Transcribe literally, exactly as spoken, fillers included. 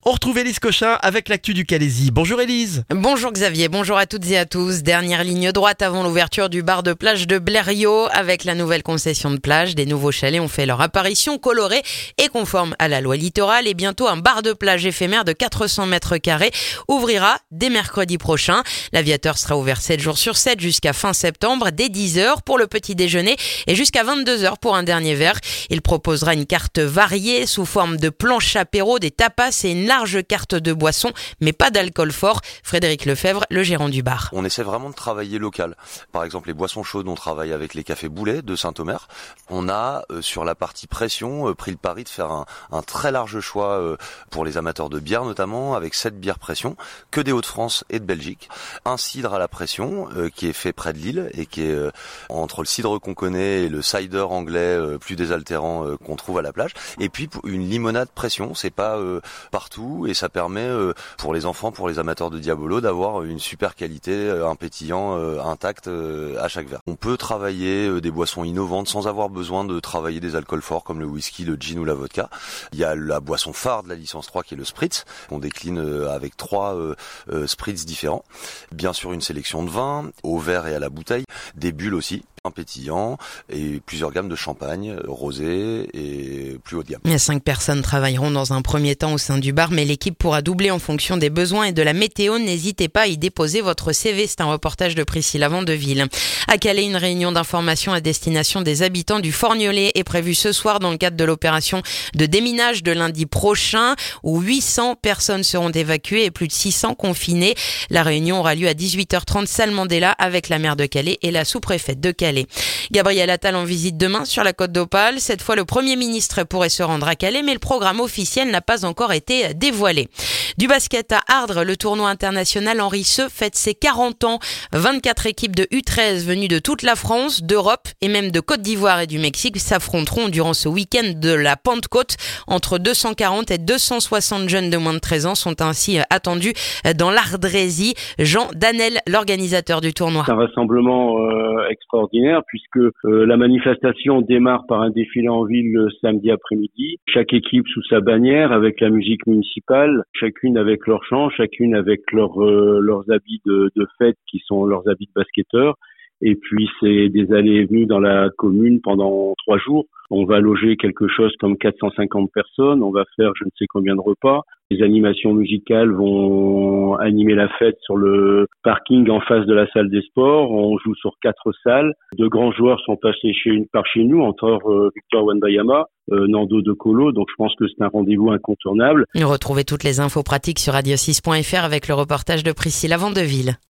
On retrouve Élise Cochin avec l'actu du Calaisis. Bonjour Élise. Bonjour Xavier, bonjour à toutes et à tous. Dernière ligne droite avant l'ouverture du bar de plage de Blériot. Avec la nouvelle concession de plage, des nouveaux chalets ont fait leur apparition colorés et conformes à la loi littorale. Et bientôt, un bar de plage éphémère de quatre cents mètres carrés ouvrira dès mercredi prochain. L'Aviateur sera ouvert sept jours sur sept jusqu'à fin septembre, dès dix heures pour le petit déjeuner et jusqu'à vingt-deux heures pour un dernier verre. Il proposera une carte variée sous forme de planche apéro, des tapas et une large carte de boissons, mais pas d'alcool fort. Frédéric Lefebvre, le gérant du bar. On essaie vraiment de travailler local. Par exemple, les boissons chaudes, on travaille avec les cafés Boulet de Saint-Omer. On a, euh, sur la partie pression, euh, pris le pari de faire un, un très large choix euh, pour les amateurs de bière notamment, avec sept bières pression, que des Hauts-de-France et de Belgique. Un cidre à la pression, euh, qui est fait près de Lille et qui est euh, entre le cidre qu'on connaît et le cider anglais euh, plus désaltérant euh, qu'on trouve à la plage. Et puis une limonade pression, c'est pas euh, partout et ça permet euh, pour les enfants, pour les amateurs de Diabolo, d'avoir une super qualité, euh, un pétillant euh, intact euh, à chaque verre. On peut travailler euh, des boissons innovantes sans avoir besoin de travailler des alcools forts comme le whisky, le gin ou la vodka. Il y a la boisson phare de la licence trois qui est le spritz. On décline euh, avec trois euh, euh, spritz différents. Bien sûr une sélection de vins, au verre et à la bouteille, des bulles aussi, un pétillant et plusieurs gammes de champagne, rosé et plus haut de gamme. Cinq personnes travailleront dans un premier temps au sein du bar, mais l'équipe pourra doubler en fonction des besoins et de la météo. N'hésitez pas à y déposer votre C V. C'est un reportage de Priscilla Vandeville. À Calais, une réunion d'information à destination des habitants du Forgnolet est prévue ce soir dans le cadre de l'opération de déminage de lundi prochain, où huit cents personnes seront évacuées et plus de six cents confinées. La réunion aura lieu à dix-huit heures trente salle Mandela avec la maire de Calais et la sous-préfète de Calais. Gabriel Attal en visite demain sur la Côte d'Opale. Cette fois, le Premier ministre pourrait se rendre à Calais, mais le programme officiel n'a pas encore été dévoilé. Du basket à Ardres, le tournoi international Henri Seu fête ses quarante ans. vingt-quatre équipes de U treize venues de toute la France, d'Europe et même de Côte d'Ivoire et du Mexique s'affronteront durant ce week-end de la Pentecôte. Entre deux cent quarante et deux cent soixante jeunes de moins de treize ans sont ainsi attendus dans l'Ardrésie. Jean Danel, l'organisateur du tournoi. C'est un rassemblement euh, extraordinaire puisque euh, la manifestation démarre par un défilé en ville le samedi après-midi. Chaque équipe sous sa bannière avec la musique municipale, chacune avec leur chant, chacune avec leur, euh, leurs habits de, de fête qui sont leurs habits de basketteurs. Et puis c'est des allées et venues dans la commune pendant trois jours. On va loger quelque chose comme quatre cent cinquante personnes, on va faire je ne sais combien de repas. Les animations musicales vont animer la fête sur le parking en face de la salle des sports. On joue sur quatre salles. De grands joueurs sont passés chez, par chez nous, entre euh, Victor Wembanyama, euh, Nando De Colo. Donc je pense que c'est un rendez-vous incontournable. Retrouvez toutes les infos pratiques sur radio six point f r avec le reportage de Priscilla Vandeville.